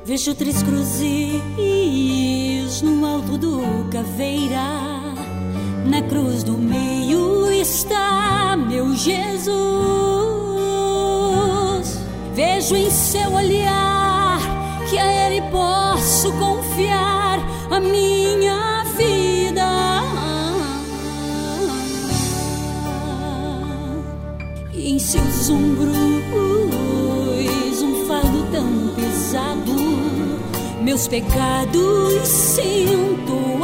Vejo 3 cruzes no alto do Caveira. Na cruz do meio está meu Jesus. Vejo em seu olhar que a Ele posso confiar a minha vida. E em seus ombros um fardo tão pesado, meus pecados sinto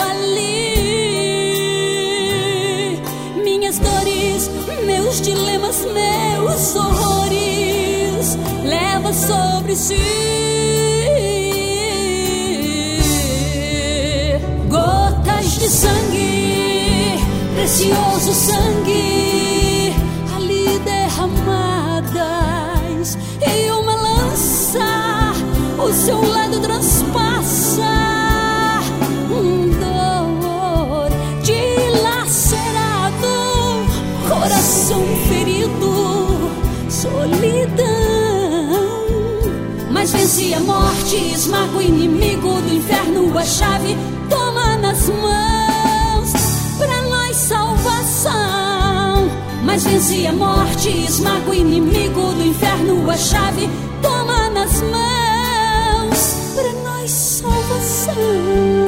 ali. Minhas dores, meus dilemas, meus horrores leva sobre si. Gotas de sangue, precioso sangue ali derramadas, e uma lança o seu lado transpassa. Dor dilacerado, coração ferido, solidão. Mas vence a morte, esmaga o inimigo do inferno. A chave toma nas mãos, pra nós salvação. Mas vence a morte, esmaga o inimigo do inferno. A chave toma nas mãos, pra nós salvação.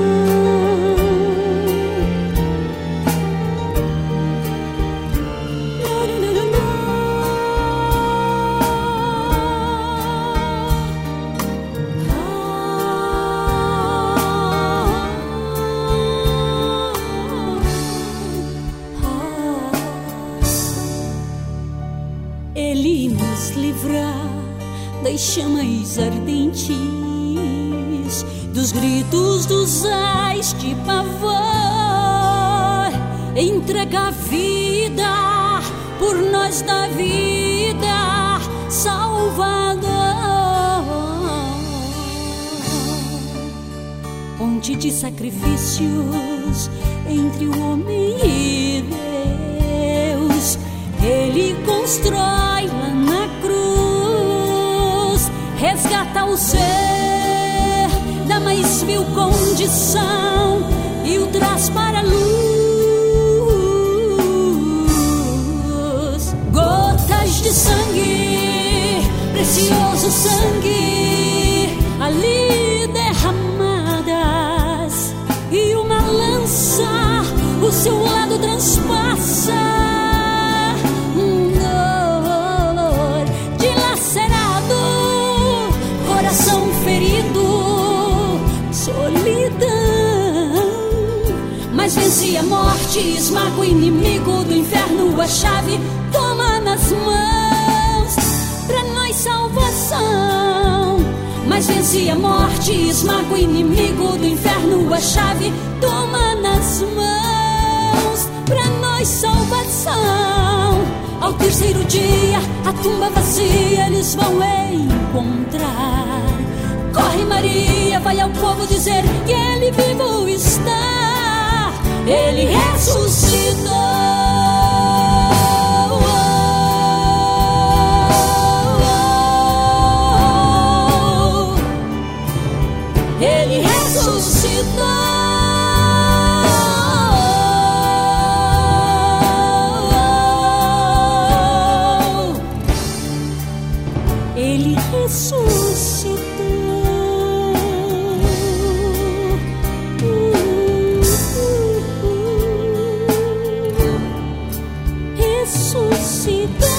Ele nos livra das chamas ardentes, dos gritos dos ais de pavor. Entrega a vida por nós da vida, Salvador. Ponte de sacrifícios entre o homem e Deus, Ele constrói lá na cruz, resgata o ser da mais vil condição e o traz para a luz. Gotas de sangue, precioso sangue ali derramadas, e uma lança o seu lado transpassa. Solidão, mas vence a morte, esmaga o inimigo do inferno. A chave toma nas mãos, pra nós salvação. Mas vence a morte, esmaga o inimigo do inferno. A chave toma nas mãos, pra nós salvação. Ao terceiro dia, a tumba vazia eles vão encontrar. Corre Maria, vai ao povo dizer que Ele vivo está. Ele ressuscitou. Ele ressuscitou. Ele ressuscitou. Ressuscitou.